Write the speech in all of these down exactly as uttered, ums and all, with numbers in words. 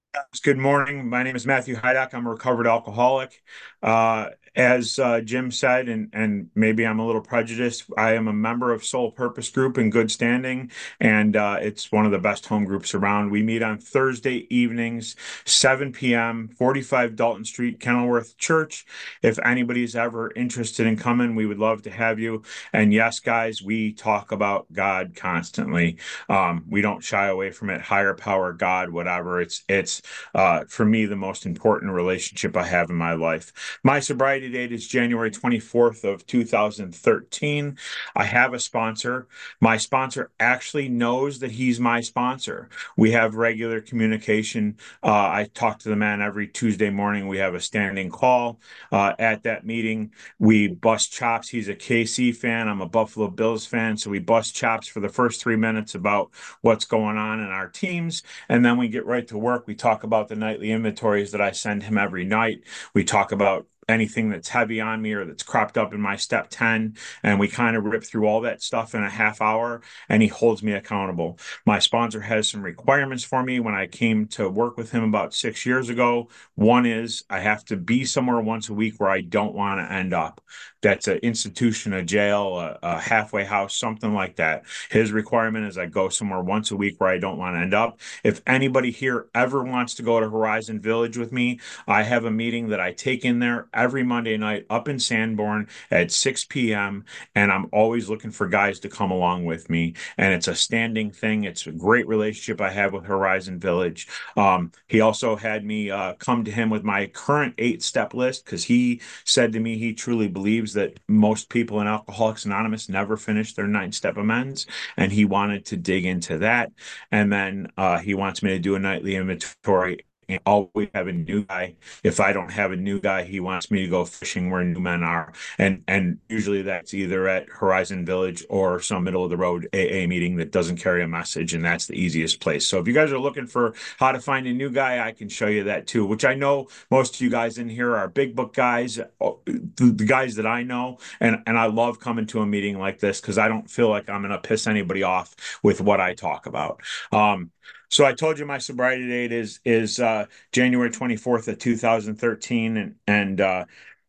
Good morning. My name is Matthew Hydock. I'm a recovered alcoholic. Uh, as uh, Jim said, and and maybe I'm a little prejudiced, I am a member of Soul Purpose Group in good standing, and uh, it's one of the best home groups around. We meet on Thursday evenings, seven p m, forty-five Dalton Street, Kenilworth Church. If anybody's ever interested in coming, we would love to have you. And yes, guys, we talk about God constantly. Um, we don't shy away from it. Higher power, God, whatever. It's it's uh, for me, the most important relationship I have in my life. My sobriety date is January twenty-fourth of two thousand thirteen. I have a sponsor. My sponsor actually knows that he's my sponsor. We have regular communication. Uh, I talk to the man every Tuesday morning. We have a standing call. Uh, at that meeting, we bust chops. He's a K C fan. I'm a Buffalo Bills fan. So we bust chops for the first three minutes about what's going on in our teams. And then we get right to work. We talk about the nightly inventories that I send him every night. We talk about anything that's heavy on me or that's cropped up in my step ten. And we kind of rip through all that stuff in a half hour, and he holds me accountable. My sponsor has some requirements for me when I came to work with him about six years ago. One is I have to be somewhere once a week where I don't want to end up. That's an institution, a jail, a, a halfway house, something like that. His requirement is I go somewhere once a week where I don't want to end up. If anybody here ever wants to go to Horizon Village with me, I have a meeting that I take in there every Monday night up in Sanborn at six p m. And I'm always looking for guys to come along with me. And it's a standing thing. It's a great relationship I have with Horizon Village. Um, he also had me uh, come to him with my current eight step list because he said to me he truly believes that most people in Alcoholics Anonymous never finish their nine step amends. And he wanted to dig into that. And then uh, he wants me to do a nightly inventory and always have a new guy. If I don't have a new guy, he wants me to go fishing where new men are. And and usually that's either at Horizon Village or some middle of the road A A meeting that doesn't carry a message, and that's the easiest place. So if you guys are looking for how to find a new guy, I can show you that too, which I know most of you guys in here are big book guys, the guys that I know, and and I love coming to a meeting like this because I don't feel like I'm going to piss anybody off with what I talk about. Um, so I told you my sobriety date is is uh, January twenty-fourth of two thousand thirteen, and and uh,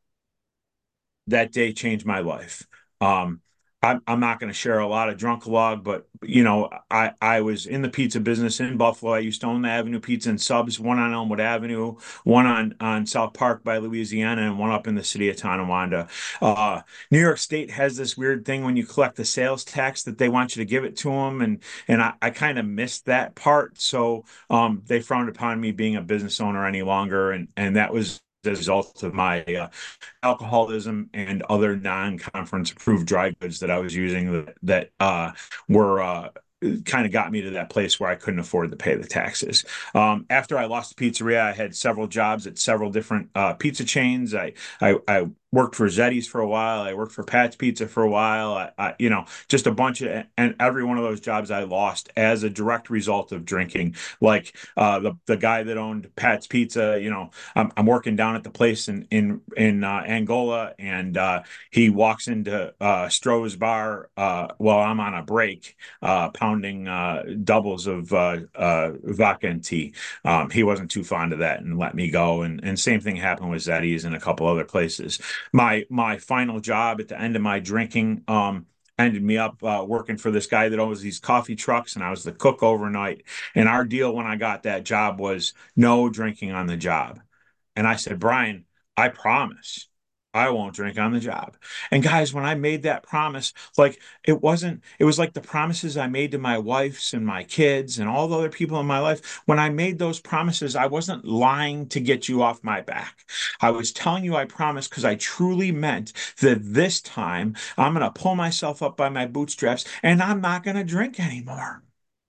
that day changed my life. Um, I'm, I'm not going to share a lot of drunk log, but you know, I, I was in the pizza business in Buffalo. I used to own the Avenue Pizza and Subs, one on Elmwood Avenue, one on, on South Park by Louisiana, and one up in the city of Tonawanda. Uh, New York State has this weird thing when you collect the sales tax that they want you to give it to them, and and I, I kind of missed that part. So um, they frowned upon me being a business owner any longer, and and that was as a result of my uh, alcoholism and other non-conference approved dry goods that I was using that, that uh, were uh, kind of got me to that place where I couldn't afford to pay the taxes. Um, after I lost the pizzeria, I had several jobs at several different uh, pizza chains. I, I I worked for Zeddy's for a while. I worked for Pat's Pizza for a while. I, I you know just a bunch of and every one of those jobs I lost as a direct result of drinking. Like uh, the the guy that owned Pat's Pizza, you know, I'm, I'm working down at the place in in in uh, Angola, and uh, he walks into uh, Stroh's bar uh, while I'm on a break, uh, pounding uh, doubles of uh, uh, vodka and tea. Um, he wasn't too fond of that and let me go. And and same thing happened with Zeddy's and a couple other places. My my final job at the end of my drinking. Um, ended me up uh, working for this guy that owns these coffee trucks, and I was the cook overnight. And our deal when I got that job was no drinking on the job. And I said, Brian, I promise I won't drink on the job. And guys, when I made that promise, like it wasn't, it was like the promises I made to my wives and my kids and all the other people in my life. When I made those promises, I wasn't lying to get you off my back. I was telling you I promised because I truly meant that this time I'm going to pull myself up by my bootstraps and I'm not going to drink anymore.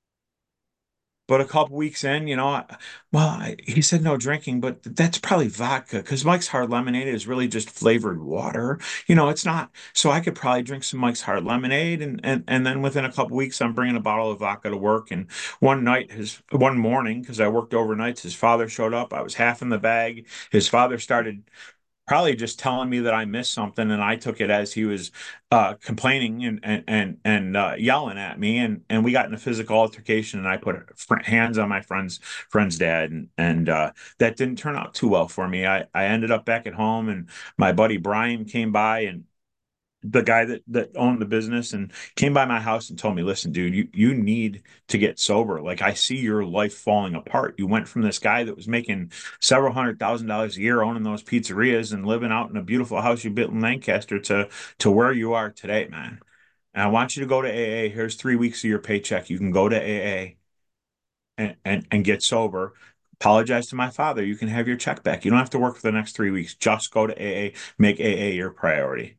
But a couple weeks in, you know, I, well, I, he said no drinking, but that's probably vodka because Mike's Hard Lemonade is really just flavored water. You know, it's not. So I could probably drink some Mike's Hard Lemonade, and and and then within a couple weeks, I'm bringing a bottle of vodka to work. And one night, his one morning, because I worked overnights, his father showed up. I was half in the bag. His father started probably just telling me that I missed something, and I took it as he was uh, complaining and and and, and uh, yelling at me, and and we got in a physical altercation, and I put fr hands on my friend's friend's dad, and and uh, that didn't turn out too well for me. I I ended up back at home, and my buddy Brian came by, and the guy that that owned the business, and came by my house and told me, listen, dude, you you need to get sober. Like, I see your life falling apart. You went from this guy that was making several hundred thousand dollars a year owning those pizzerias and living out in a beautiful house you built in Lancaster to to where you are today, man. And I want you to go to A A. Here's three weeks of your paycheck. You can go to A A and and, and get sober. Apologize to my father. You can have your check back. You don't have to work for the next three weeks. Just go to A A. Make A A your priority.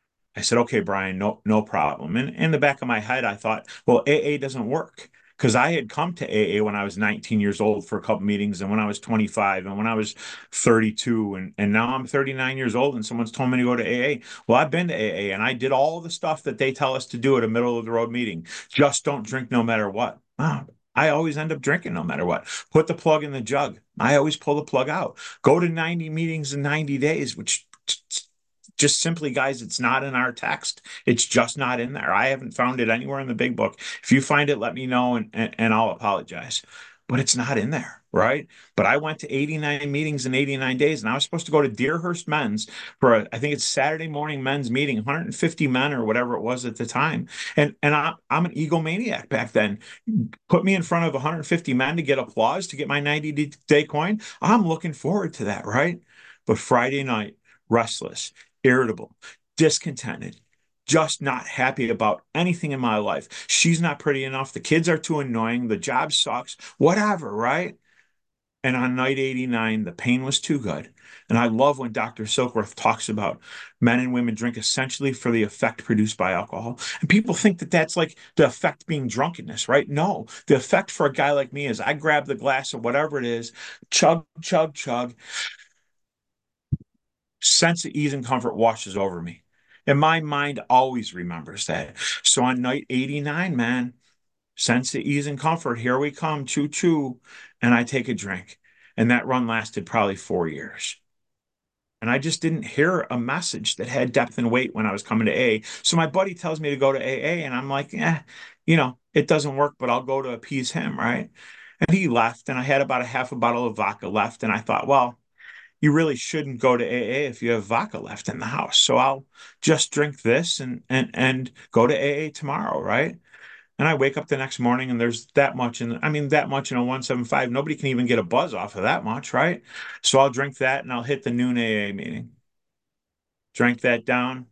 I said, okay, Brian, no, no problem. And in the back of my head, I thought, well, A A doesn't work, because I had come to A A when I was nineteen years old for a couple meetings, and when I was twenty-five, and when I was thirty-two, and, and now I'm thirty-nine years old, and someone's told me to go to A A. Well, I've been to A A, and I did all the stuff that they tell us to do at a middle of the road meeting. Just don't drink no matter what. Oh, I always end up drinking no matter what. Put the plug in the jug. I always pull the plug out. Go to ninety meetings in ninety days, which just simply, guys, it's not in our text. It's just not in there. I haven't found it anywhere in the big book. If you find it, let me know, and, and, and I'll apologize. But it's not in there, right? But I went to eighty-nine meetings in eighty-nine days, and I was supposed to go to Deerhurst Men's for a, I think it's Saturday morning men's meeting, one hundred fifty men or whatever it was at the time. And and I, I'm an egomaniac back then. Put me in front of one hundred fifty men to get applause to get my ninety day coin. I'm looking forward to that, right? But Friday night, restless, irritable, discontented, just not happy about anything in my life. She's not pretty enough. The kids are too annoying. The job sucks, whatever, right? And on night eighty-nine, the pain was too good. And I love when Doctor Silkworth talks about men and women drink essentially for the effect produced by alcohol. And people think that that's like the effect being drunkenness, right? No, the effect for a guy like me is I grab the glass of whatever it is, chug, chug, chug, sense of ease and comfort washes over me. And my mind always remembers that. So on night eighty-nine, man, sense of ease and comfort, here we come, choo choo. And I take a drink. And that run lasted probably four years. And I just didn't hear a message that had depth and weight when I was coming to A A. So my buddy tells me to go to A A, and I'm like, eh, you know, it doesn't work, but I'll go to appease him, right? And he left, and I had about a half a bottle of vodka left. And I thought, well, you really shouldn't go to A A if you have vodka left in the house. So I'll just drink this and and and go to A A tomorrow, right? And I wake up the next morning and there's that much in, I mean, that much in a one seventy-five. Nobody can even get a buzz off of that much, right? So I'll drink that and I'll hit the noon A A meeting. Drank that down,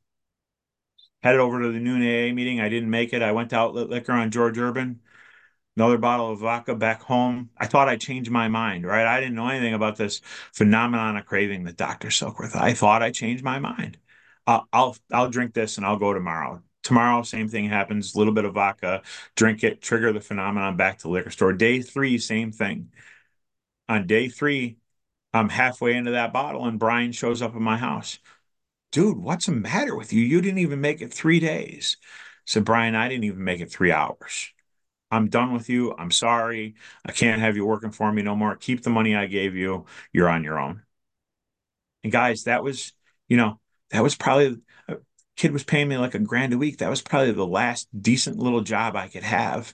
headed over to the noon A A meeting. I didn't make it. I went to Outlet Liquor on George Urban, another bottle of vodka back home. I thought I changed my mind, right? I didn't know anything about this phenomenon of craving that Doctor Silkworth. I thought I changed my mind. Uh, I'll I'll drink this and I'll go tomorrow. Tomorrow, same thing happens. A little bit of vodka, drink it, trigger the phenomenon. Back to the liquor store. Day three, same thing. On day three, I'm halfway into that bottle, and Brian shows up at my house. Dude, what's the matter with you? You didn't even make it three days. I said, Brian, I didn't even make it three hours. I'm done with you. I'm sorry. I can't have you working for me no more. Keep the money I gave you. You're on your own. And guys, that was, you know, that was probably a kid was paying me like a grand a week. That was probably the last decent little job I could have,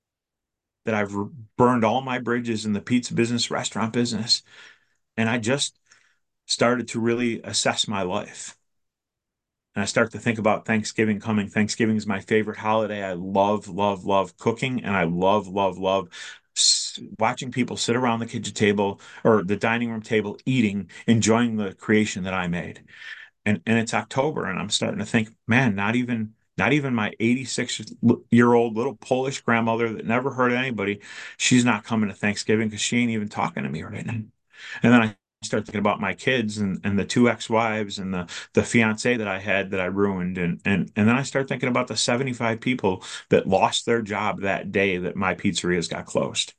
that I've burned all my bridges in the pizza business, restaurant business. And I just started to really assess my life. And I start to think about Thanksgiving coming. Thanksgiving is my favorite holiday. I love, love, love cooking, and I love, love, love watching people sit around the kitchen table or the dining room table eating, enjoying the creation that I made. And and it's October, and I'm starting to think, man, not even not even my eighty-six year old little Polish grandmother that never hurt anybody, she's not coming to Thanksgiving because she ain't even talking to me right now. And then I start thinking about my kids and, and the two ex-wives and the the fiance that I had that I ruined. And and and then I start thinking about the seventy-five people that lost their job that day that my pizzerias got closed.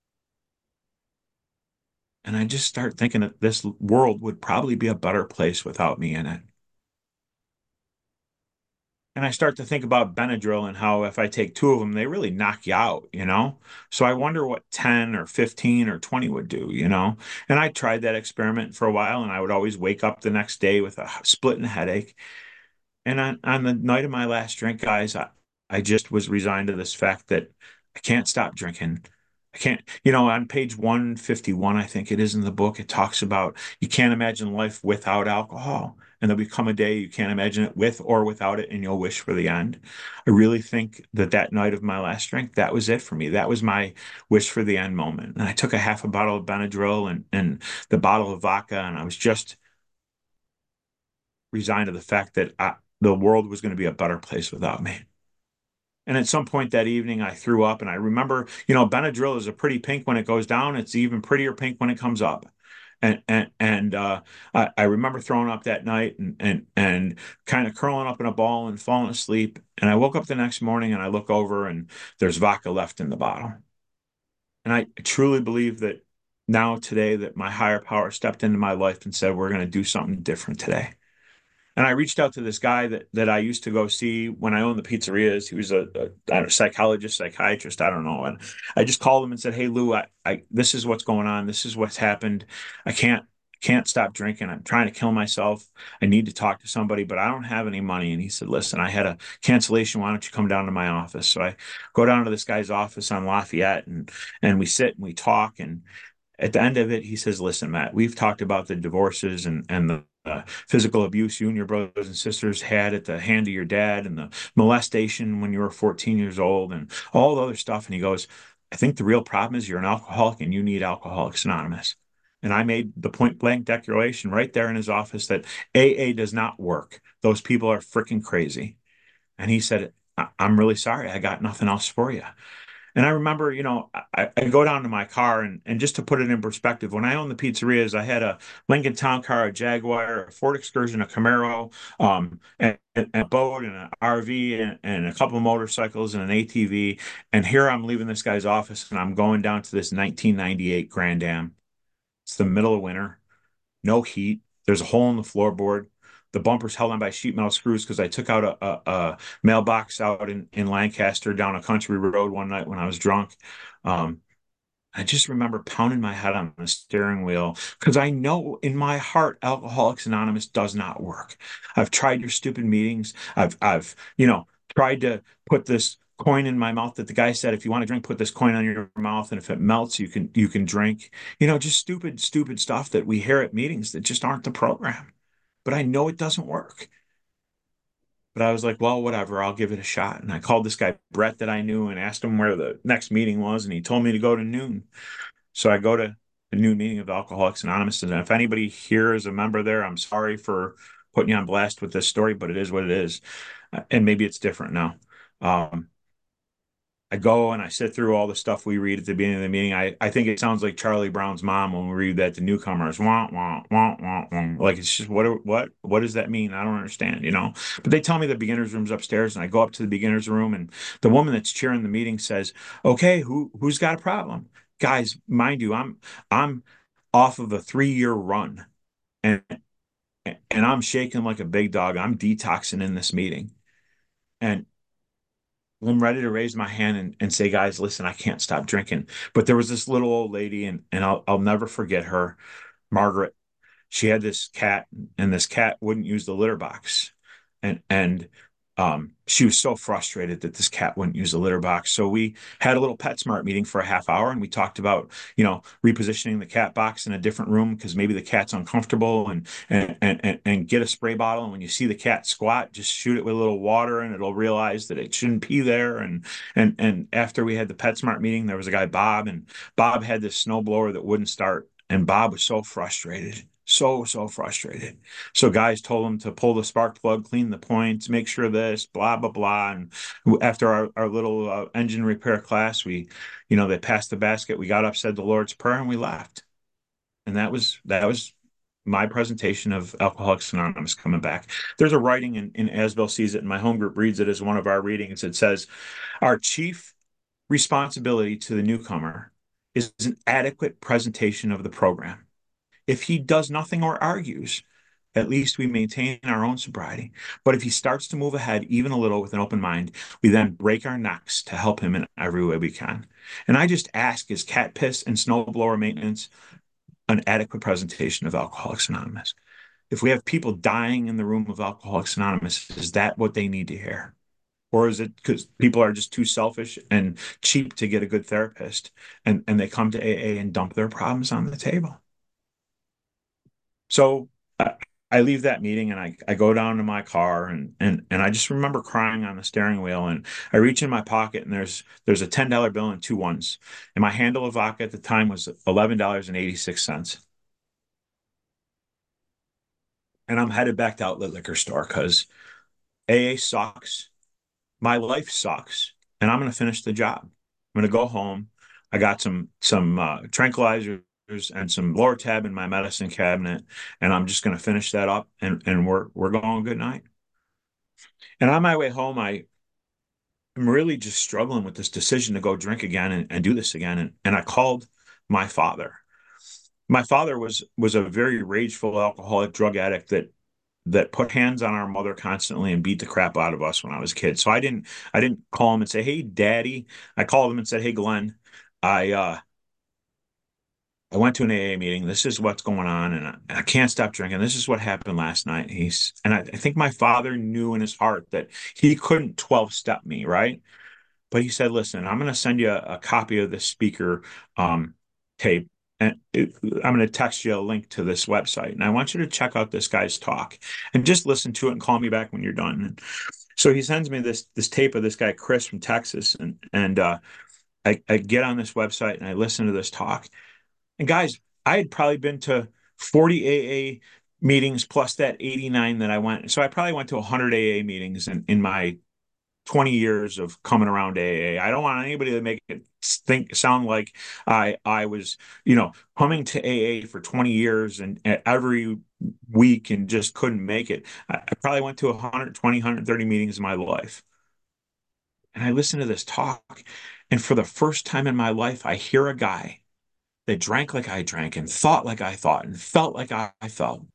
And I just start thinking that this world would probably be a better place without me in it. And I start to think about Benadryl and how if I take two of them, they really knock you out, you know? So I wonder what ten or fifteen or twenty would do, you know? And I tried that experiment for a while and I would always wake up the next day with a splitting headache. And on, on the night of my last drink, guys, I, I just was resigned to this fact that I can't stop drinking. I can't, you know, on page one fifty-one, I think it is in the book, it talks about you can't imagine life without alcohol. And there'll become a day you can't imagine it with or without it, and you'll wish for the end. I really think that that night of my last drink, that was it for me. That was my wish for the end moment. And I took a half a bottle of Benadryl and, and the bottle of vodka, and I was just resigned to the fact that I, the world was going to be a better place without me. And at some point that evening, I threw up. And I remember, you know, Benadryl is a pretty pink when it goes down. It's even prettier pink when it comes up. And and and uh, I, I remember throwing up that night and and and kind of curling up in a ball and falling asleep. And I woke up the next morning and I look over and there's vodka left in the bottle. And I truly believe that now today that my higher power stepped into my life and said, we're going to do something different today. And I reached out to this guy that that I used to go see when I owned the pizzerias. He was a, a, I don't know, psychologist, psychiatrist, I don't know. And I just called him and said, "Hey Lou, I, I this is what's going on. This is what's happened. I can't can't stop drinking. I'm trying to kill myself. I need to talk to somebody, but I don't have any money." And he said, "Listen, I had a cancellation. Why don't you come down to my office?" So I go down to this guy's office on Lafayette and and we sit and we talk. And at the end of it, he says, "Listen, Matt, we've talked about the divorces and and the uh, physical abuse you and your brothers and sisters had at the hand of your dad and the molestation when you were fourteen years old and all the other stuff." And he goes, "I think the real problem is you're an alcoholic and you need Alcoholics Anonymous." And I made the point blank declaration right there in his office that A A does not work. Those people are freaking crazy. And he said, I- I'm really sorry. I got nothing else for you. And I remember, you know, I, I go down to my car and, and just to put it in perspective, when I owned the pizzerias, I had a Lincoln Town Car, a Jaguar, a Ford Excursion, a Camaro, um, and, and a boat and an R V and, and a couple of motorcycles and an A T V. And here I'm leaving this guy's office and I'm going down to this nineteen ninety-eight Grand Am. It's the middle of winter, no heat. There's a hole in the floorboard. The bumper's held on by sheet metal screws because I took out a, a, a mailbox out in, in Lancaster down a country road one night when I was drunk. Um, I just remember pounding my head on the steering wheel because I know in my heart Alcoholics Anonymous does not work. I've tried your stupid meetings. I've I've you know tried to put this coin in my mouth that the guy said if you want to drink, put this coin on your mouth, and if it melts, you can you can drink. You know, just stupid, stupid stuff that we hear at meetings that just aren't the program. But I know it doesn't work. But I was like, well, whatever, I'll give it a shot. And I called this guy Brett that I knew and asked him where the next meeting was, and he told me to go to noon. So I go to a new meeting of Alcoholics Anonymous. And if anybody here is a member there, I'm sorry for putting you on blast with this story, but it is what it is. Uh, And maybe it's different now. Um, I go and I sit through all the stuff we read at the beginning of the meeting. I, I think it sounds like Charlie Brown's mom when we read that to newcomers. Wah, wah, wah, wah, wah. Like it's just what what what does that mean? I don't understand, you know. But they tell me the beginners room's upstairs, and I go up to the beginners room, and the woman that's chairing the meeting says, "Okay, who who's got a problem?" Guys, mind you, I'm I'm off of a three year run, and and I'm shaking like a big dog. I'm detoxing in this meeting, and I'm ready to raise my hand and, and say, guys, listen, I can't stop drinking. But there was this little old lady, and, and I'll, I'll never forget her, Margaret. She had this cat, and this cat wouldn't use the litter box. And, and um, she was so frustrated that this cat wouldn't use the litter box. So we had a little PetSmart meeting for a half hour, and we talked about, you know, repositioning the cat box in a different room because maybe the cat's uncomfortable, and, and and and and get a spray bottle. And when you see the cat squat, just shoot it with a little water, and it'll realize that it shouldn't pee there. And and and after we had the PetSmart meeting, there was a guy Bob, and Bob had this snowblower that wouldn't start, and Bob was so frustrated. So, so frustrated. So guys told him to pull the spark plug, clean the points, make sure this, blah, blah, blah. And after our, our little uh, engine repair class, we, you know, they passed the basket. We got up, said the Lord's Prayer, and we left. And that was that was my presentation of Alcoholics Anonymous coming back. There's a writing in, in Asbel sees it, and my home group reads it as one of our readings. It says, our chief responsibility to the newcomer is an adequate presentation of the program. If he does nothing or argues, at least we maintain our own sobriety. But if he starts to move ahead even a little with an open mind, we then break our necks to help him in every way we can. And I just ask, is cat piss and snowblower maintenance an adequate presentation of Alcoholics Anonymous? If we have people dying in the room of Alcoholics Anonymous, is that what they need to hear? Or is it because people are just too selfish and cheap to get a good therapist and, and they come to A A and dump their problems on the table? So I, I leave that meeting and I, I go down to my car and, and and I just remember crying on the steering wheel and I reach in my pocket and there's there's a ten dollar bill and two ones. And my handle of vodka at the time was eleven dollars and eighty-six cents. And I'm headed back to Outlet Liquor Store because A A sucks. My life sucks. And I'm going to finish the job. I'm going to go home. I got some some uh, tranquilizers and some Lortab in my medicine cabinet, and I'm just going to finish that up and and we're we're going good night. And on my way home, I am really just struggling with this decision to go drink again and, and do this again. And, and I called my father. My father was was a very rageful alcoholic drug addict that that put hands on our mother constantly and beat the crap out of us when I was a kid. So I didn't I didn't call him and say, "Hey, Daddy." I called him and said, "Hey, Glenn, I uh I went to an A A meeting. This is what's going on, and I, I can't stop drinking. This is what happened last night." He's and I, I think my father knew in his heart that he couldn't twelve step me, right? But he said, "Listen, I'm going to send you a, a copy of the speaker um, tape, and it, I'm going to text you a link to this website, and I want you to check out this guy's talk and just listen to it and call me back when you're done." And so he sends me this this tape of this guy Chris from Texas, and and uh, I, I get on this website and I listen to this talk. And guys, I had probably been to forty A A meetings plus that eighty-nine that I went. So I probably went to one hundred A A meetings in, in my twenty years of coming around A A. I don't want anybody to make it think sound like I I was, you know, coming to A A for twenty years and every week and just couldn't make it. I, I probably went to one hundred twenty, one hundred thirty meetings in my life. And I listened to this talk, and for the first time in my life, I hear a guy that drank like I drank and thought like I thought and felt like I, I felt.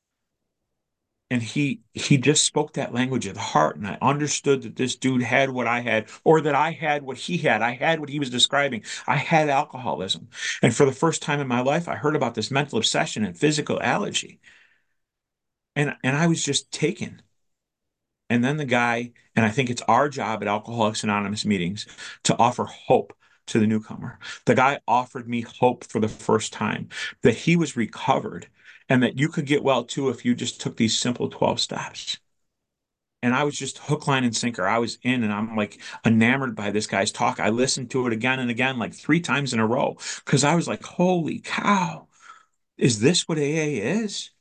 And he he just spoke that language of the heart, and I understood that this dude had what I had, or that I had what he had. I had what he was describing. I had alcoholism, and for the first time in my life, I heard about this mental obsession and physical allergy, and and I was just taken. And then the guy, and I think it's our job at Alcoholics Anonymous meetings to offer hope to the newcomer. The guy offered me hope for the first time that he was recovered and that you could get well too if you just took these simple twelve steps. And I was just hook, line, and sinker. I was in and I'm like enamored by this guy's talk. I listened to it again and again, like three times in a row, because I was like, holy cow, is this what A A is?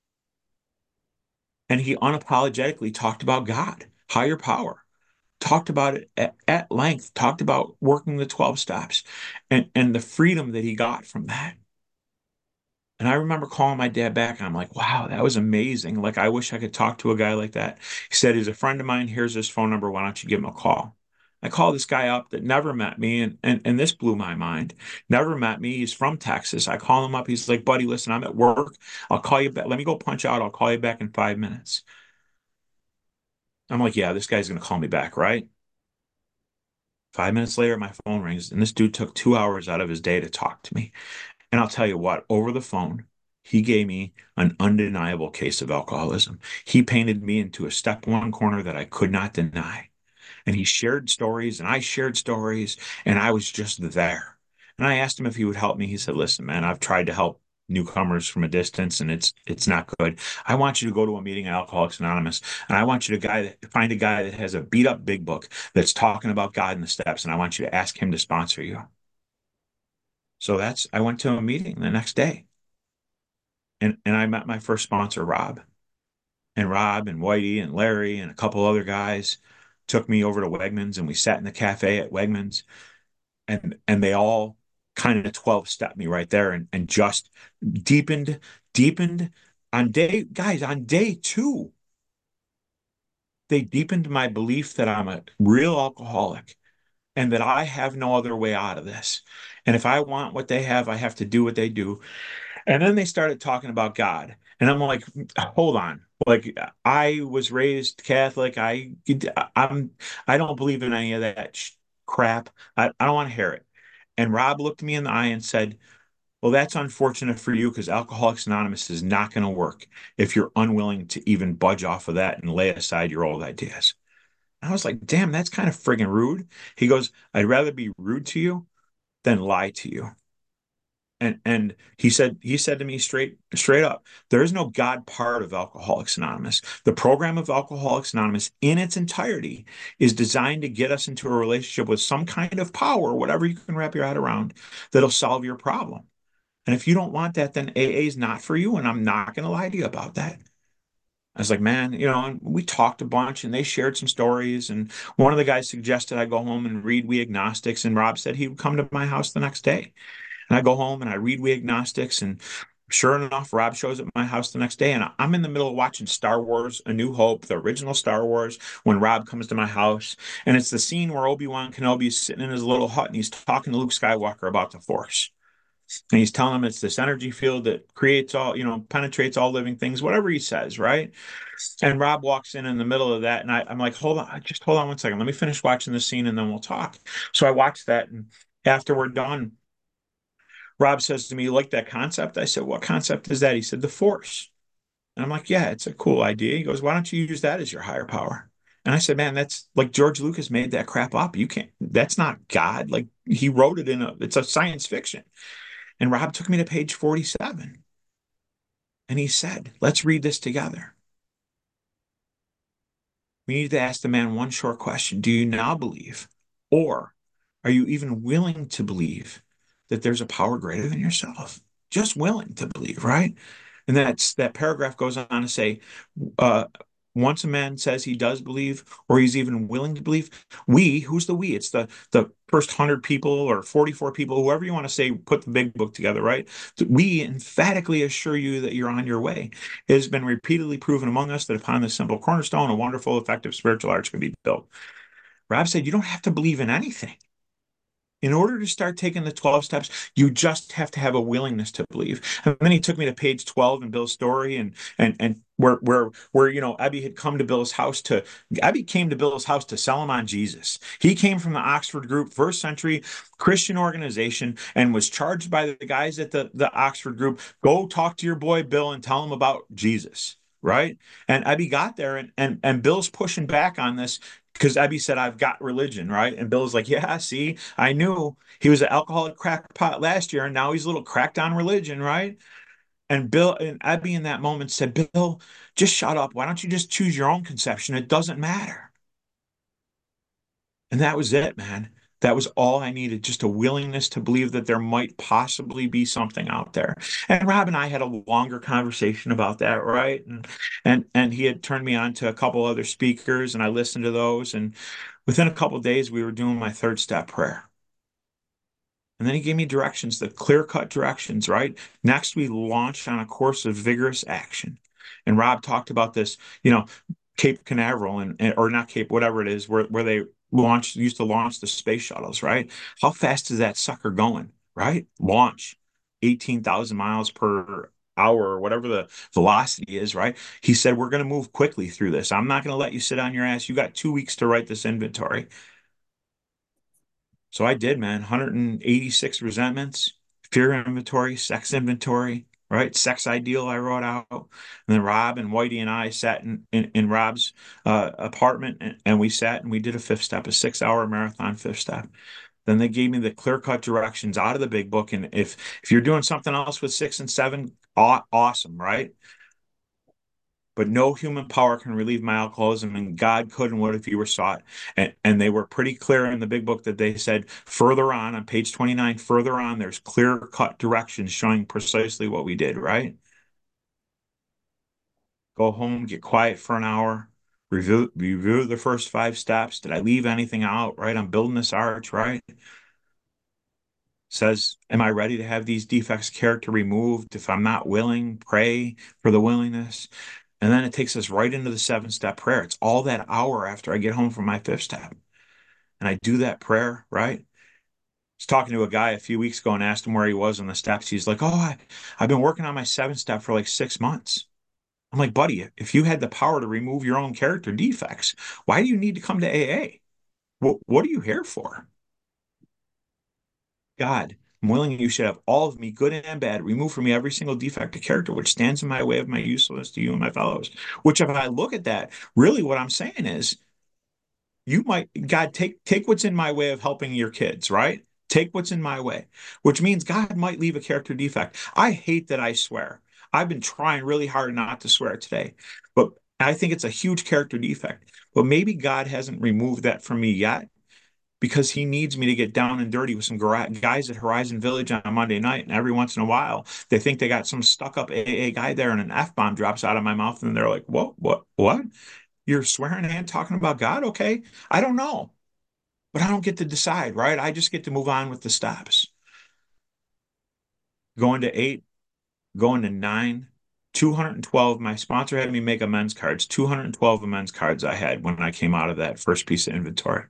And he unapologetically talked about God, higher power, talked about it at, at length, talked about working the twelve steps and, and the freedom that he got from that. And I remember calling my dad back and I'm like, wow, that was amazing. Like, I wish I could talk to a guy like that. He said, he's a friend of mine. Here's his phone number. Why don't you give him a call? I called this guy up that never met me, and, and and this blew my mind. Never met me. He's from Texas. I call him up. He's like, buddy, listen, I'm at work. I'll call you back. Let me go punch out. I'll call you back in five minutes. I'm like, yeah, this guy's gonna call me back, right? Five minutes later, my phone rings, and this dude took two hours out of his day to talk to me. And I'll tell you what, over the phone, he gave me an undeniable case of alcoholism. He painted me into a step one corner that I could not deny. And he shared stories, and I shared stories, and I was just there. And I asked him if he would help me. He said, listen, man, I've tried to help newcomers from a distance and it's it's not good. I want you to go to a meeting at Alcoholics Anonymous and I want you to guy find a guy that has a beat up big book that's talking about God and the steps and I want you to ask him to sponsor you. So that's I went to a meeting the next day and and I met my first sponsor, Rob. And Rob and Whitey and Larry and a couple other guys took me over to Wegmans and we sat in the cafe at Wegmans and and they all kind of twelve stepped me right there and, and just deepened, deepened on day, guys, on day two, they deepened my belief that I'm a real alcoholic and that I have no other way out of this. And if I want what they have, I have to do what they do. And then they started talking about God. And I'm like, hold on. Like I was raised Catholic. I I'm I don't believe in any of that sh crap. I, I don't want to hear it. And Rob looked me in the eye and said, well, that's unfortunate for you because Alcoholics Anonymous is not going to work if you're unwilling to even budge off of that and lay aside your old ideas. And I was like, damn, that's kind of friggin' rude. He goes, I'd rather be rude to you than lie to you. And and he said he said to me straight straight up, there is no God part of Alcoholics Anonymous. The program of Alcoholics Anonymous in its entirety is designed to get us into a relationship with some kind of power, whatever you can wrap your head around, that'll solve your problem. And if you don't want that, then A A is not for you, and I'm not going to lie to you about that. I was like, man, you know, and we talked a bunch and they shared some stories. And one of the guys suggested I go home and read We Agnostics. And Rob said he would come to my house the next day. And I go home and I read We Agnostics. And sure enough, Rob shows up at my house the next day. And I'm in the middle of watching Star Wars, A New Hope, the original Star Wars, when Rob comes to my house. And it's the scene where Obi-Wan Kenobi is sitting in his little hut and he's talking to Luke Skywalker about the Force. And he's telling him it's this energy field that creates all, you know, penetrates all living things, whatever he says, right? And Rob walks in in the middle of that. And I, I'm like, hold on, just hold on one second. Let me finish watching the scene and then we'll talk. So I watched that. And after we're done, Rob says to me, you like that concept? I said, what concept is that? He said, the Force. And I'm like, yeah, it's a cool idea. He goes, why don't you use that as your higher power? And I said, man, that's like George Lucas made that crap up. You can't, that's not God. Like he wrote it in a, it's a science fiction. And Rob took me to page forty-seven and he said, let's read this together. We need to ask the man one short question. Do you now believe, or are you even willing to believe that there's a power greater than yourself? Just willing to believe, right? And that's that paragraph goes on to say, uh, once a man says he does believe, or he's even willing to believe, we, who's the we? It's the the first hundred people or forty-four people, whoever you want to say, put the big book together, right? We emphatically assure you that you're on your way. It has been repeatedly proven among us that upon this simple cornerstone, a wonderful, effective spiritual arch can be built. Rob said, you don't have to believe in anything. In order to start taking the twelve steps, you just have to have a willingness to believe. And then he took me to page twelve in Bill's story and and and where where where you know Ebby had come to Bill's house to Ebby came to Bill's house to sell him on Jesus. He came from the Oxford group, first century Christian organization, and was charged by the guys at the, the Oxford group, go talk to your boy Bill and tell him about Jesus. Right. And Ebby got there and and and Bill's pushing back on this because Ebby said, I've got religion, right? And Bill's like, yeah, see, I knew he was an alcoholic crackpot last year, and now he's a little cracked on religion, right? And Bill and Ebby in that moment said, Bill, just shut up. Why don't you just choose your own conception? It doesn't matter. And that was it, man. That was all I needed, just a willingness to believe that there might possibly be something out there. And Rob and I had a longer conversation about that, right? And and and he had turned me on to a couple other speakers, and I listened to those. And within a couple of days, we were doing my third step prayer. And then he gave me directions, the clear-cut directions, right? Next, we launched on a course of vigorous action. And Rob talked about this, you know, Cape Canaveral and, and or not Cape, whatever it is, where where they launched used to launch the space shuttles, right? How fast is that sucker going, right? Launch eighteen thousand miles per hour or whatever the velocity is, right? He said, we're going to move quickly through this. I'm not going to let you sit on your ass. You got two weeks to write this inventory. So I did, man. one hundred eighty-six resentments, fear inventory, sex inventory, right? Sex ideal I wrote out. And then Rob and Whitey and I sat in, in, in Rob's uh, apartment and, and we sat and we did a fifth step, a six hour marathon fifth step. Then they gave me the clear cut directions out of the big book. And if if you're doing something else with six and seven, aw awesome, right? But no human power can relieve my alcoholism, and God could and would if he were sought. And, and they were pretty clear in the big book that they said further on, on page twenty-nine, further on, there's clear cut directions showing precisely what we did, right? Go home, get quiet for an hour, review review the first five steps. Did I leave anything out, right? I'm building this arch, right? Says, am I ready to have these defects character removed? If I'm not willing, pray for the willingness. And then it takes us right into the seven step prayer. It's all that hour after I get home from my fifth step. And I do that prayer, right? I was talking to a guy a few weeks ago and asked him where he was on the steps. He's like, oh, I, I've been working on my seven step for like six months. I'm like, buddy, if you had the power to remove your own character defects, why do you need to come to A A? What, what are you here for? God, I'm willing you should have all of me, good and bad, remove from me every single defect of character which stands in my way of my usefulness to you and my fellows. Which, if I look at that, really what I'm saying is, you might, God, take take what's in my way of helping your kids, right? Take what's in my way, which means God might leave a character defect. I hate that I swear. I've been trying really hard not to swear today, but I think it's a huge character defect. But maybe God hasn't removed that from me yet because he needs me to get down and dirty with some guys at Horizon Village on Monday night. And every once in a while, they think they got some stuck up A A guy there, and an F bomb drops out of my mouth, and they're like, "What? What? What? You're swearing and talking about God? Okay. I don't know, but I don't get to decide, right? I just get to move on with the stops. Going to eight, going to nine, two hundred twelve. My sponsor had me make amends cards, two hundred twelve amends cards I had when I came out of that first piece of inventory.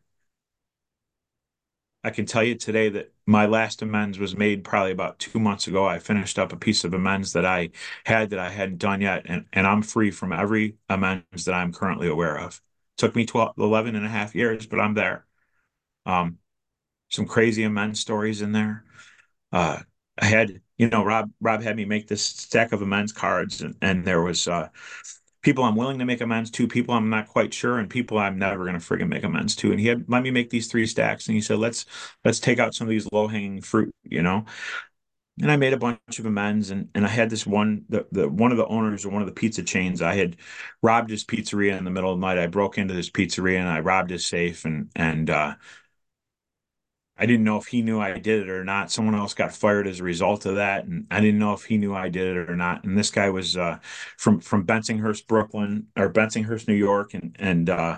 I can tell you today that my last amends was made probably about two months ago. I finished up a piece of amends that I had that I hadn't done yet, and, and I'm free from every amends that I'm currently aware of. Took me twelve, eleven and a half years, but I'm there. Um, some crazy amends stories in there. Uh, I had, you know, Rob Rob had me make this stack of amends cards, and, and there was uh, people I'm willing to make amends to, people I'm not quite sure, and people I'm never gonna friggin' make amends to. And he had let me make these three stacks, and he said, let's let's take out some of these low hanging fruit, you know. And I made a bunch of amends, and and I had this one, the the one of the owners of one of the pizza chains. I had robbed his pizzeria in the middle of the night. I broke into his pizzeria and I robbed his safe, and and uh, I didn't know if he knew I did it or not. Someone else got fired as a result of that, and I didn't know if he knew I did it or not. And this guy was uh, from from Bensonhurst, Brooklyn, or Bensonhurst, New York, and and uh,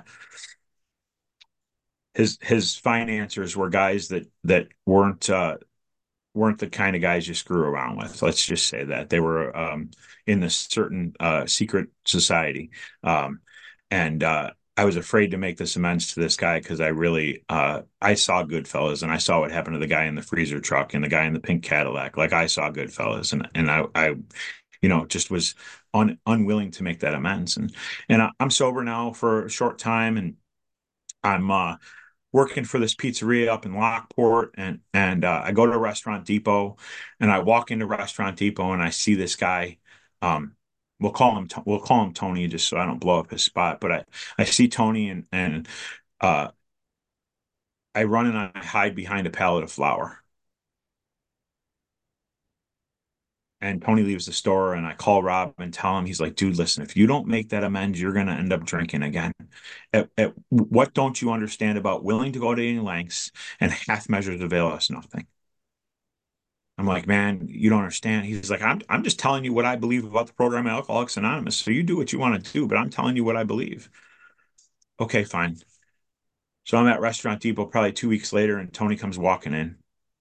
his his financiers were guys that that weren't uh, weren't the kind of guys you screw around with. Let's just say that they were um, in this certain uh, secret society, um, and uh, I was afraid to make this amends to this guy because I really uh, I saw Goodfellas, and I saw what happened to the guy in the freezer truck and the guy in the pink Cadillac. Like, I saw Goodfellas, and and I I you know just was un, unwilling to make that amends. And and I, I'm sober now for a short time, and I'm uh, working for this pizzeria up in Lockport, and and uh, I go to Restaurant Depot, and I walk into Restaurant Depot and I see this guy. Um, we'll call him we'll call him Tony just so I don't blow up his spot. But I I see Tony, and and uh, I run and I hide behind a pallet of flour. And Tony leaves the store, and I call Rob and tell him, he's like, dude, listen, if you don't make that amends, you're going to end up drinking again. At, at, what don't you understand about willing to go to any lengths and half measures avail us nothing? I'm like, man, you don't understand. He's like, I'm, I'm just telling you what I believe about the program Alcoholics Anonymous. So you do what you want to do, but I'm telling you what I believe. Okay, fine. So I'm at Restaurant Depot probably two weeks later, and Tony comes walking in.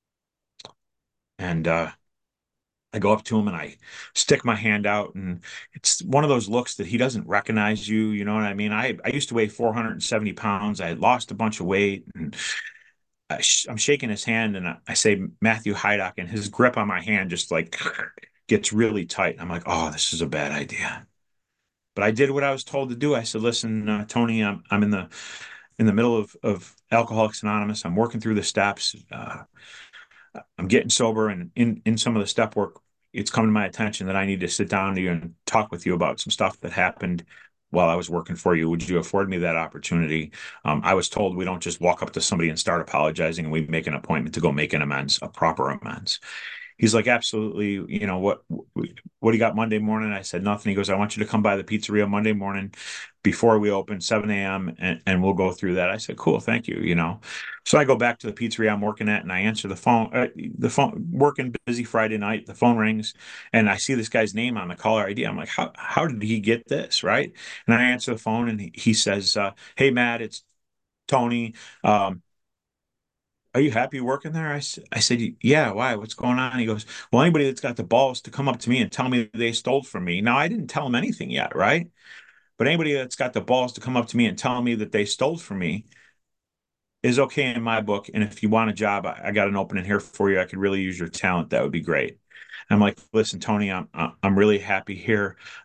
And uh, I go up to him and I stick my hand out, and it's one of those looks that he doesn't recognize you. You know what I mean? I, I used to weigh four hundred seventy pounds. I had lost a bunch of weight, and I sh I'm shaking his hand, and I, I say, Matthew Hydock, and his grip on my hand just like gets really tight. I'm like, oh, this is a bad idea. But I did what I was told to do. I said, listen, uh, Tony, I'm, I'm in the in the middle of, of Alcoholics Anonymous. I'm working through the steps. Uh, I'm getting sober, and in in some of the step work, it's come to my attention that I need to sit down to you and talk with you about some stuff that happened while I was working for you. Would you afford me that opportunity? Um, I was told we don't just walk up to somebody and start apologizing, and we make an appointment to go make an amends, a proper amends. He's like, absolutely. You know, what, what do you got Monday morning? I said, nothing. He goes, I want you to come by the pizzeria Monday morning before we open, seven a m, and, and we'll go through that. I said, cool, thank you. You know, so I go back to the pizzeria I'm working at, and I answer the phone, uh, the phone, working busy Friday night. The phone rings, and I see this guy's name on the caller I D. I'm like, how, how did he get this? Right. And I answer the phone, and he, he says, uh, hey, Matt, it's Tony. Um, are you happy working there? I, s- I said, yeah, why? What's going on? He goes, well, anybody that's got the balls to come up to me and tell me they stole from me. Now, I didn't tell him anything yet, right? But anybody that's got the balls to come up to me and tell me that they stole from me is okay in my book. And if you want a job, I, I got an opening here for you. I could really use your talent. That would be great. I'm like, listen, Tony, I'm I'm really happy here. Um,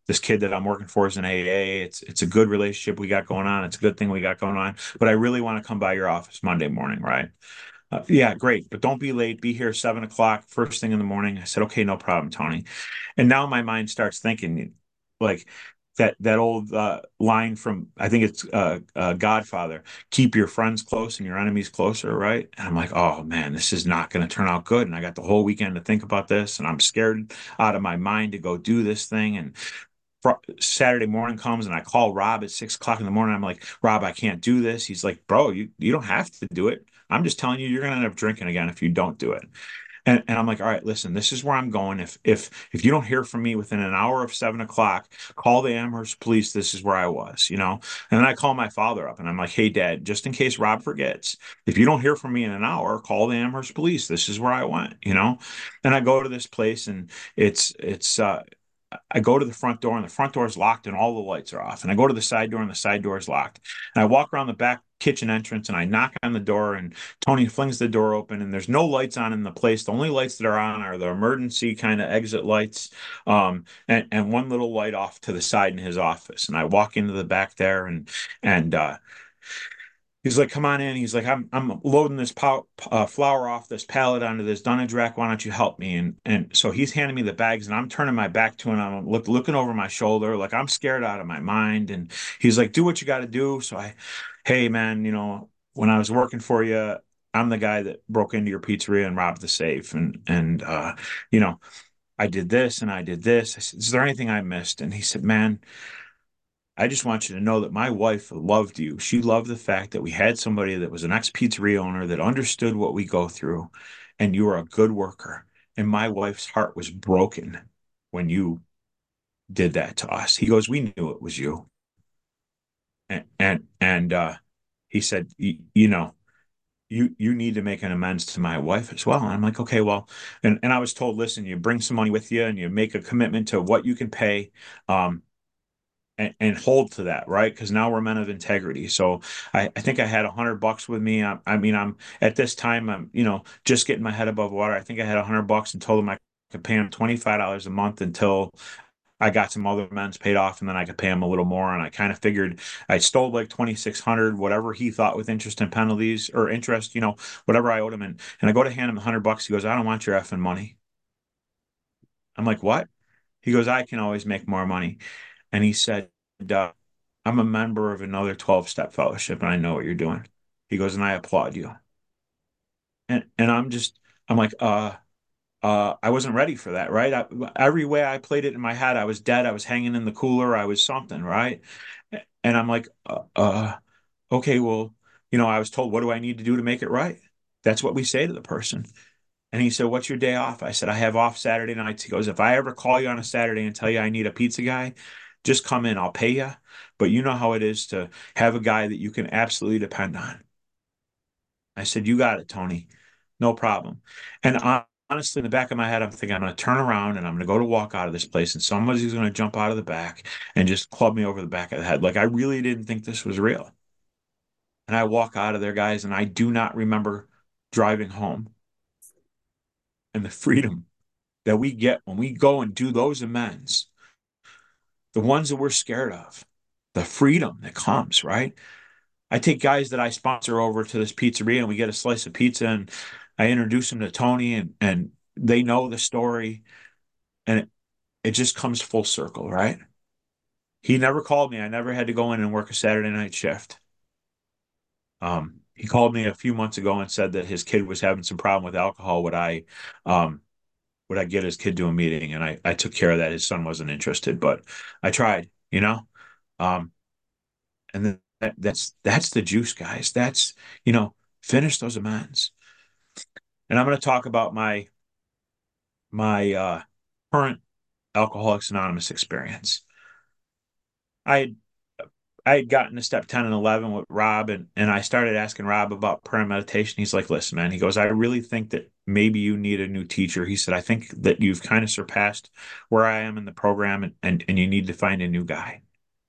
this kid that I'm working for is in A A. It's it's a good relationship we got going on. It's a good thing we got going on. But I really want to come by your office Monday morning, right? Uh, yeah, great. But don't be late. Be here seven o'clock, first thing in the morning. I said, okay, no problem, Tony. And now my mind starts thinking like that that old uh, line from I think it's uh, uh, Godfather, keep your friends close and your enemies closer, right? And I'm like, oh man, this is not going to turn out good. And I got the whole weekend to think about this, and I'm scared out of my mind to go do this thing. And fr Saturday morning comes, and I call Rob at six o'clock in the morning. I'm like, Rob, I can't do this. He's like, bro, you you don't have to do it. I'm just telling you, you're going to end up drinking again if you don't do it. And, and I'm like, all right, listen, this is where I'm going. If if if you don't hear from me within an hour of seven o'clock, call the Amherst police. This is where I was, you know. And then I call my father up and I'm like, hey, Dad, just in case Rob forgets, if you don't hear from me in an hour, call the Amherst police. This is where I went, you know. And I go to this place and it's it's uh I go to the front door and the front door is locked and all the lights are off. And I go to the side door and the side door is locked. And I walk around the back kitchen entrance and I knock on the door and Tony flings the door open and there's no lights on in the place. The only lights that are on are the emergency kind of exit lights, um, and, and one little light off to the side in his office. And I walk into the back there and and uh, he's like, "Come on in." He's like, "I'm I'm loading this pow uh, flour off this pallet onto this dunnage rack. Why don't you help me?" And and so he's handing me the bags, and I'm turning my back to him. I'm look, looking over my shoulder, like I'm scared out of my mind. And he's like, "Do what you got to do." So I, hey man, you know, when I was working for you, I'm the guy that broke into your pizzeria and robbed the safe, and and uh, you know, I did this and I did this. I said, "Is there anything I missed?" And he said, "Man." I just want you to know that my wife loved you. She loved the fact that we had somebody that was an ex-pizzeria owner that understood what we go through, and you were a good worker. And my wife's heart was broken when you did that to us. He goes, we knew it was you. And and and uh, he said, you know, you you need to make an amends to my wife as well. And I'm like, okay, well, and and I was told, listen, you bring some money with you and you make a commitment to what you can pay. Um, and, and hold to that, right? Because now we're men of integrity. So I, I think I had a hundred bucks with me. I, I mean, I'm at this time, I'm, you know, just getting my head above water. I think I had a hundred bucks and told him I could pay him twenty-five dollars a month until I got some other amends paid off, and then I could pay him a little more. And I kind of figured I stole like twenty-six hundred, whatever he thought with interest and penalties or interest, you know, whatever I owed him. And, and I go to hand him a hundred bucks. He goes, I don't want your effing money. I'm like, what? He goes, I can always make more money. And he said, uh, I'm a member of another twelve step fellowship and I know what you're doing. He goes, and I applaud you. And and I'm just, I'm like, uh, uh, I wasn't ready for that, right? I, every way I played it in my head, I was dead. I was hanging in the cooler. I was something, right? And I'm like, uh, uh, okay, well, you know, I was told, what do I need to do to make it right? That's what we say to the person. And he said, what's your day off? I said, I have off Saturday nights. He goes, if I ever call you on a Saturday and tell you I need a pizza guy, just come in. I'll pay you. But you know how it is to have a guy that you can absolutely depend on. I said, you got it, Tony. No problem. And hon- honestly, in the back of my head, I'm thinking, I'm going to turn around and I'm going to go to walk out of this place and somebody's going to jump out of the back and just club me over the back of the head. Like I really didn't think this was real. And I walk out of there, guys, and I do not remember driving home and the freedom that we get when we go and do those amends, the ones that we're scared of, the freedom that comes, right? I take guys that I sponsor over to this pizzeria and we get a slice of pizza and I introduce them to Tony and, and they know the story and it, it just comes full circle, right? He never called me. I never had to go in and work a Saturday night shift. Um, he called me a few months ago and said that his kid was having some problem with alcohol. Would I, um, would I get his kid to a meeting? And I, I took care of that. His son wasn't interested, but I tried, you know? Um, and then that, that's, that's the juice, guys. That's, you know, finish those amends. And I'm going to talk about my, my, uh, current Alcoholics Anonymous experience. I had, I had gotten to step ten and eleven with Rob and, and I started asking Rob about prayer and meditation. He's like, listen, man, he goes, I really think that maybe you need a new teacher. He said, I think that you've kind of surpassed where I am in the program and, and, and you need to find a new guy.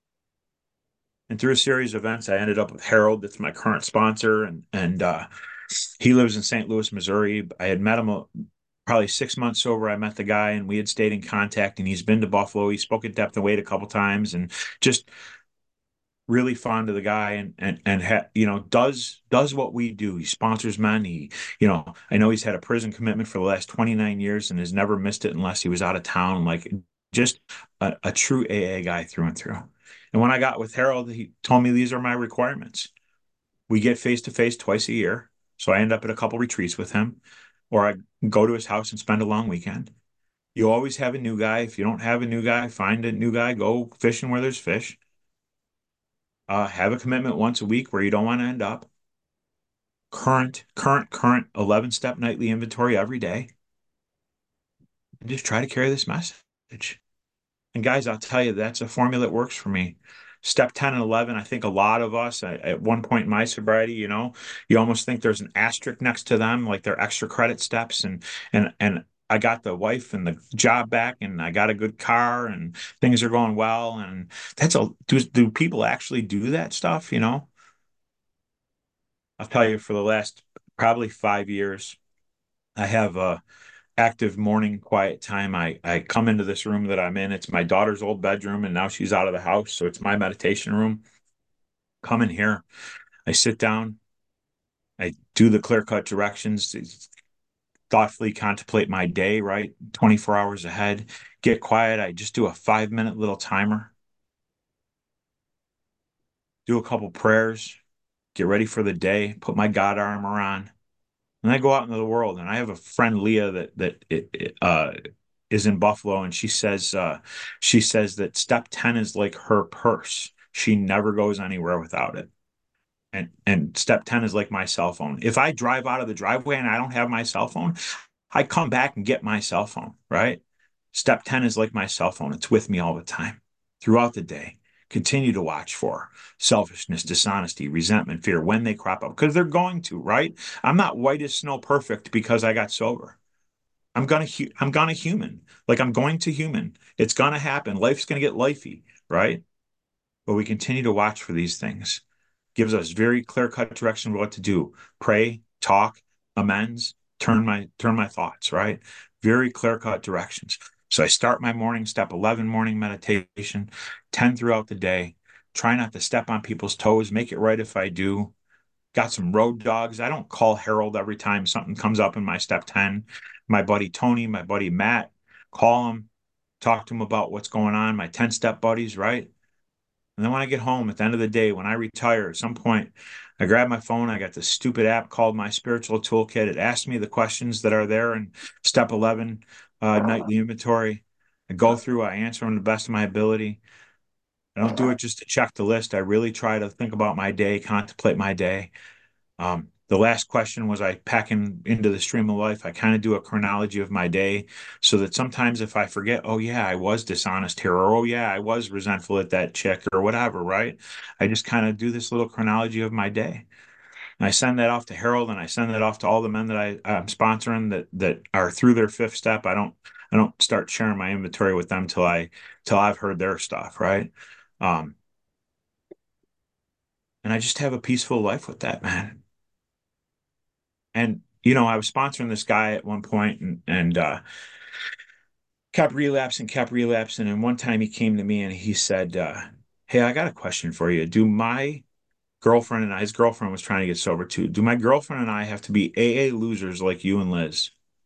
And through a series of events, I ended up with Harold, that's my current sponsor, and and uh, he lives in Saint Louis, Missouri. I had met him. Probably six months sober, I met the guy and we had stayed in contact, and he's been to Buffalo. He spoke at Depth and Weight a couple times, and just really fond of the guy, and and and ha, you know does does what we do. He sponsors men. He, you know, I know he's had a prison commitment for the last twenty-nine years and has never missed it unless he was out of town. Like, just a, a true A A guy through and through. And when I got with Harold, he told me these are my requirements. We get face to face twice a year. So I end up at a couple retreats with him, or I go to his house and spend a long weekend. You always have a new guy. If you don't have a new guy, find a new guy, go fishing where there's fish. Uh, have a commitment once a week where you don't want to end up. Current, current, current eleven step nightly inventory every day. And just try to carry this message. And guys, I'll tell you, that's a formula that works for me. Step ten and eleven, I think a lot of us at, at one point in my sobriety, you know, you almost think there's an asterisk next to them, like they're extra credit steps. And and and I got the wife and the job back, and I got a good car, and things are going well. And that's a do do people actually do that stuff, you know? I'll tell you, for the last probably five years, I have a active morning quiet time. I I come into this room that I'm in. It's my daughter's old bedroom, and now she's out of the house, so it's my meditation room. Come in here, I sit down, I do the clear-cut directions, thoughtfully contemplate my day, right? twenty-four hours ahead. Get quiet. I just do a five minute little timer, do a couple prayers, get ready for the day, put my God armor on, and I go out into the world. And I have a friend, Leah, that that it, it, uh, is in Buffalo, and she says uh, she says that step ten is like her purse. She never goes anywhere without it. And and step ten is like my cell phone. If I drive out of the driveway and I don't have my cell phone, I come back and get my cell phone, right? Step ten is like my cell phone. It's with me all the time throughout the day. Continue to watch for selfishness, dishonesty, resentment, fear when they crop up, because they're going to, right? I'm not white as snow perfect because I got sober. I'm gonna hu I'm gonna human. Like, I'm going to human. It's gonna happen. Life's gonna get lifey, right? But we continue to watch for these things. Gives us very clear-cut direction of what to do. Pray, talk, amends, turn my turn my thoughts, right? Very clear-cut directions. So I start my morning, step eleven morning meditation, ten throughout the day. Try not to step on people's toes, make it right if I do. Got some road dogs. I don't call Harold every time something comes up in my step ten. My buddy Tony, my buddy Matt, call him, talk to him about what's going on. My ten step buddies, right? And then when I get home at the end of the day, when I retire at some point, I grab my phone. I got this stupid app called My Spiritual Toolkit. It asks me the questions that are there in step eleven, uh, nightly inventory. I go through, I answer them to the best of my ability. I don't do it just to check the list. I really try to think about my day, contemplate my day. Um, the last question was, I packing into the stream of life. I kind of do a chronology of my day, so that sometimes if I forget, oh yeah, I was dishonest here, or oh yeah, I was resentful at that chick or whatever, right? I just kind of do this little chronology of my day. And I send that off to Harold, and I send that off to all the men that I, I'm sponsoring that that are through their fifth step. I don't I don't start sharing my inventory with them till I till I've heard their stuff, right? Um, and I just have a peaceful life with that, man. And you know, I was sponsoring this guy at one point, and and uh, kept relapsing, kept relapsing. And one time he came to me and he said, uh, "Hey, I got a question for you. Do my girlfriend and I, his girlfriend was trying to get sober too. Do my girlfriend and I have to be A A losers like you and Liz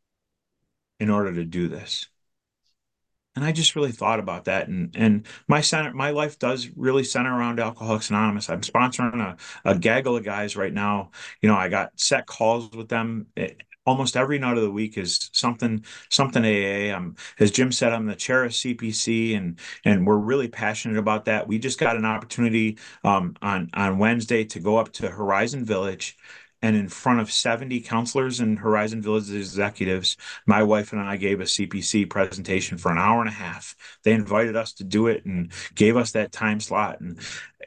in order to do this?" And I just really thought about that. And and my center, my life does really center around Alcoholics Anonymous. I'm sponsoring a, a gaggle of guys right now. You know, I got set calls with them. It, almost every night of the week is something something A A. Um, as Jim said, I'm the chair of C P C, and and we're really passionate about that. We just got an opportunity um, on on Wednesday to go up to Horizon Village. And in front of seventy counselors and Horizon Village executives, my wife and I gave a C P C presentation for an hour and a half. They invited us to do it and gave us that time slot. And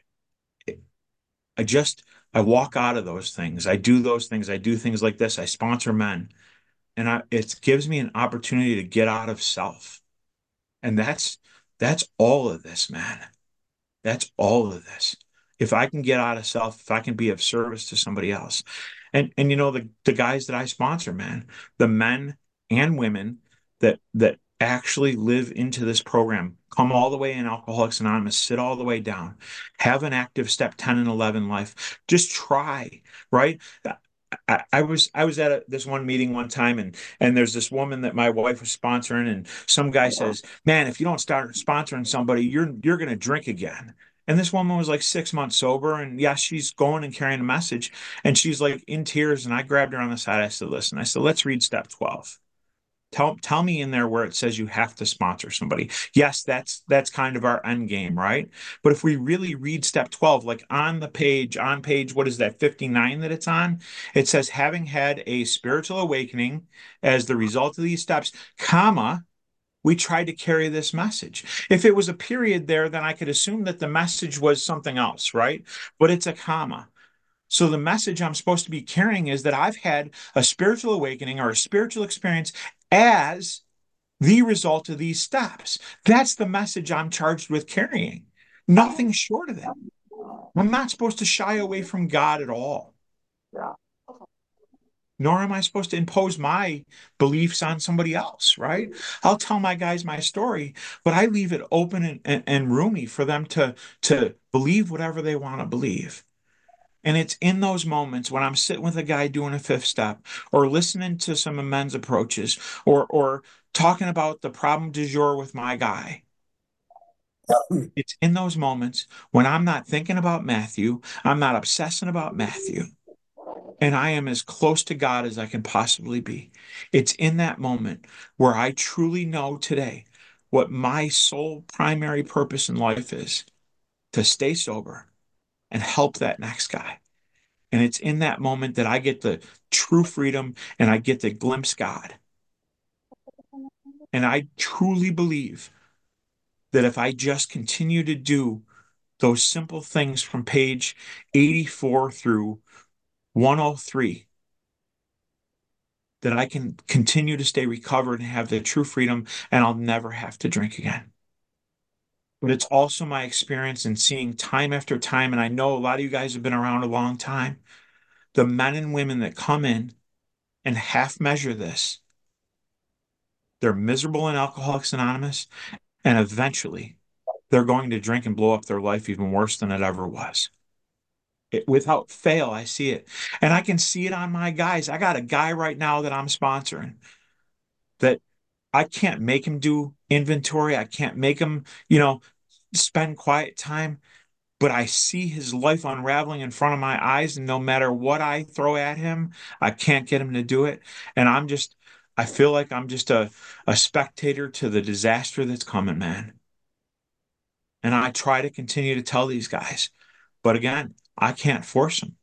I just, I walk out of those things. I do those things. I do things like this. I sponsor men. And I, it gives me an opportunity to get out of self. And that's, that's all of this, man. That's all of this. If I can get out of self, if I can be of service to somebody else. And, and you know, the, the guys that I sponsor, man, the men and women that that actually live into this program, come all the way in Alcoholics Anonymous, sit all the way down, have an active step ten and eleven life. Just try, right? I, I was I was at a, this one meeting one time, and and there's this woman that my wife was sponsoring, and some guy says, "Man, if you don't start sponsoring somebody, you're you're gonna drink again." And this woman was like six months sober, and yeah, she's going and carrying a message, and she's like in tears. And I grabbed her on the side. I said, "Listen," I said, "let's read step twelve. Tell tell me in there where it says you have to sponsor somebody." Yes, that's that's kind of our end game, right? But if we really read step twelve, like on the page, on page, what is that, fifty-nine that it's on? It says, having had a spiritual awakening as the result of these steps, comma, we tried to carry this message. If it was a period there, then I could assume that the message was something else, right? But it's a comma. So the message I'm supposed to be carrying is that I've had a spiritual awakening or a spiritual experience as the result of these steps. That's the message I'm charged with carrying. Nothing short of that. I'm not supposed to shy away from God at all, nor am I supposed to impose my beliefs on somebody else, right? I'll tell my guys my story, but I leave it open and, and, and roomy for them to, to believe whatever they want to believe. And it's in those moments when I'm sitting with a guy doing a fifth step or listening to some amends approaches or or talking about the problem du jour with my guy. It's in those moments when I'm not thinking about Matthew, I'm not obsessing about Matthew, and I am as close to God as I can possibly be. It's in that moment where I truly know today what my sole primary purpose in life is: to stay sober and help that next guy. And it's in that moment that I get the true freedom and I get to glimpse God. And I truly believe that if I just continue to do those simple things from page eighty-four through one oh three, that I can continue to stay recovered and have the true freedom, and I'll never have to drink again. But it's also my experience in seeing time after time, and I know a lot of you guys have been around a long time, the men and women that come in and half measure this. They're miserable in Alcoholics Anonymous, and eventually they're going to drink and blow up their life even worse than it ever was. It, without fail, I see it. And I can see it on my guys. I got a guy right now that I'm sponsoring that I can't make him do inventory. I can't make him, you know, spend quiet time, but I see his life unraveling in front of my eyes. And no matter what I throw at him, I can't get him to do it. And I'm just, I feel like I'm just a, a spectator to the disaster that's coming, man. And I try to continue to tell these guys, but again, I can't force them.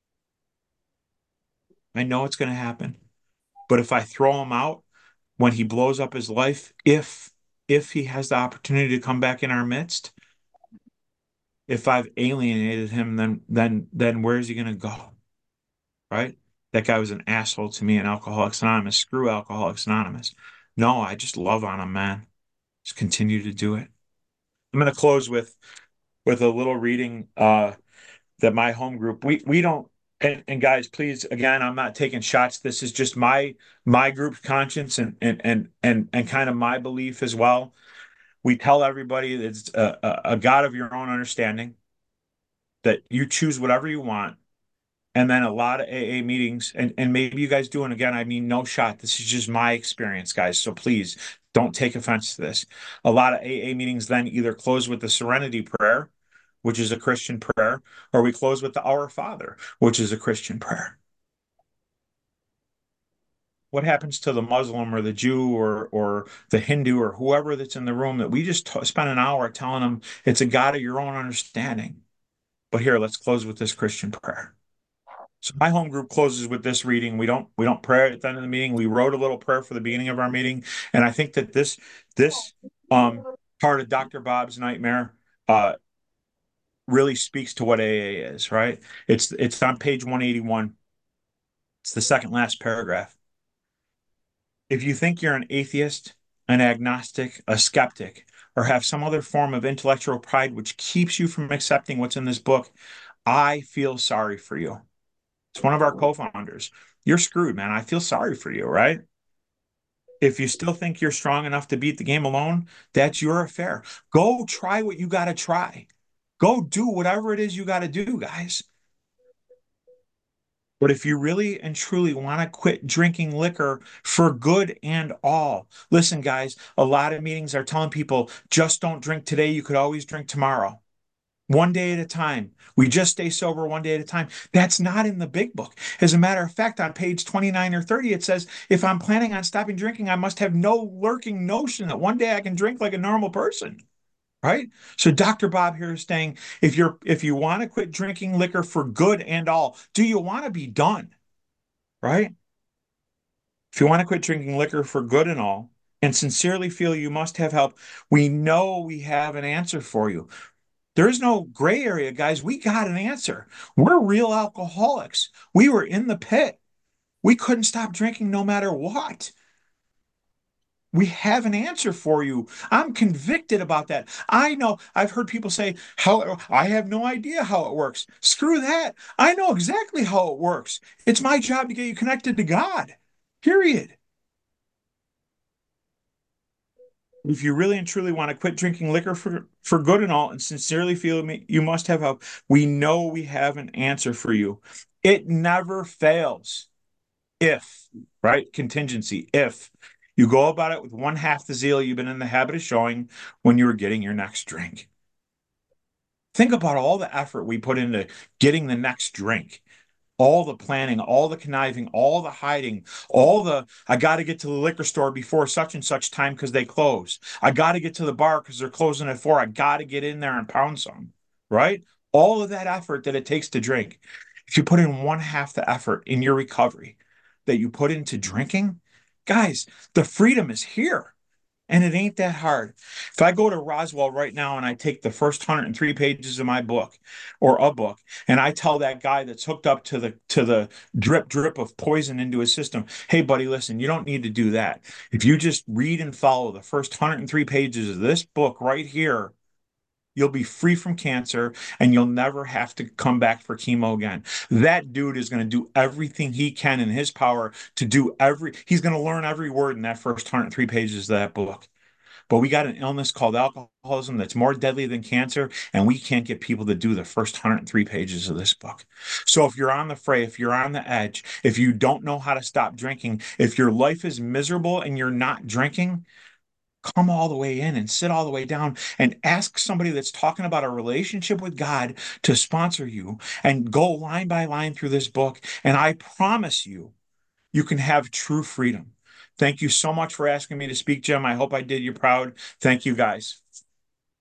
I know it's going to happen. But if I throw him out when he blows up his life, if if he has the opportunity to come back in our midst, if I've alienated him, then then then where's he going to go? Right? That guy was an asshole to me in Alcoholics Anonymous. Screw Alcoholics Anonymous. No, I just love on him, man. Just continue to do it. I'm going to close with with a little reading uh, that my home group we we don't. And, and guys, please, again, I'm not taking shots. This is just my my group's conscience and and and and and kind of my belief as well. We tell everybody that it's a, a, a God of your own understanding, that you choose whatever you want. And then a lot of A A meetings, and, and maybe you guys do, and again, I mean, no shot. This is just my experience, guys. So please don't take offense to this. A lot of A A meetings then either close with the Serenity Prayer, which is a Christian prayer, or we close with the Our Father, which is a Christian prayer. What happens to the Muslim or the Jew or or the Hindu or whoever that's in the room that we just t- spend an hour telling them it's a God of your own understanding? But here, let's close with this Christian prayer. So my home group closes with this reading. We don't we don't pray at the end of the meeting. We wrote a little prayer for the beginning of our meeting, and I think that this this um part of Doctor Bob's nightmare uh really speaks to what A A is, right? It's it's on page one eighty-one. It's the second last paragraph. If you think you're an atheist, an agnostic, a skeptic, or have some other form of intellectual pride which keeps you from accepting what's in this book, I feel sorry for you. It's one of our co-founders. You're screwed, man. I feel sorry for you, right? If you still think you're strong enough to beat the game alone, that's your affair. Go try what you got to try. Go do whatever it is you got to do, guys. But if you really and truly want to quit drinking liquor for good and all, listen, guys, a lot of meetings are telling people just don't drink today. You could always drink tomorrow. One day at a time. We just stay sober one day at a time. That's not in the big book. As a matter of fact, on page twenty-nine or thirty, it says, if I'm planning on stopping drinking, I must have no lurking notion that one day I can drink like a normal person. Right? So Doctor Bob here is saying, if you're if you want to quit drinking liquor for good and all, do you want to be done? Right? If you want to quit drinking liquor for good and all, and sincerely feel you must have help, we know we have an answer for you. There is no gray area, guys. We got an answer. We're real alcoholics. We were in the pit. We couldn't stop drinking no matter what. We have an answer for you. I'm convicted about that. I know I've heard people say, how I have no idea how it works. Screw that. I know exactly how it works. It's my job to get you connected to God. Period. If you really and truly want to quit drinking liquor for, for good and all and sincerely feel me, you must have help. We know we have an answer for you. It never fails. If, right? Contingency. If you go about it with one half the zeal you've been in the habit of showing when you were getting your next drink. Think about all the effort we put into getting the next drink, all the planning, all the conniving, all the hiding, all the I got to get to the liquor store before such and such time because they close. I got to get to the bar because they're closing at four. I got to get in there and pound some, right? All of that effort that it takes to drink. If you put in one half the effort in your recovery that you put into drinking, guys, the freedom is here. And it ain't that hard. If I go to Roswell right now and I take the first one hundred three pages of my book or a book, and I tell that guy that's hooked up to the to the drip drip of poison into his system, hey buddy, listen, you don't need to do that. If you just read and follow the first one hundred three pages of this book right here, you'll be free from cancer and you'll never have to come back for chemo again. That dude is going to do everything he can in his power to do every, he's going to learn every word in that first one hundred three pages of that book. But we got an illness called alcoholism that's more deadly than cancer, and we can't get people to do the first one hundred three pages of this book. So if you're on the fray, if you're on the edge, if you don't know how to stop drinking, if your life is miserable and you're not drinking, come all the way in and sit all the way down and ask somebody that's talking about a relationship with God to sponsor you and go line by line through this book. And I promise you, you can have true freedom. Thank you so much for asking me to speak, Jim. I hope I did you proud. Thank you, guys.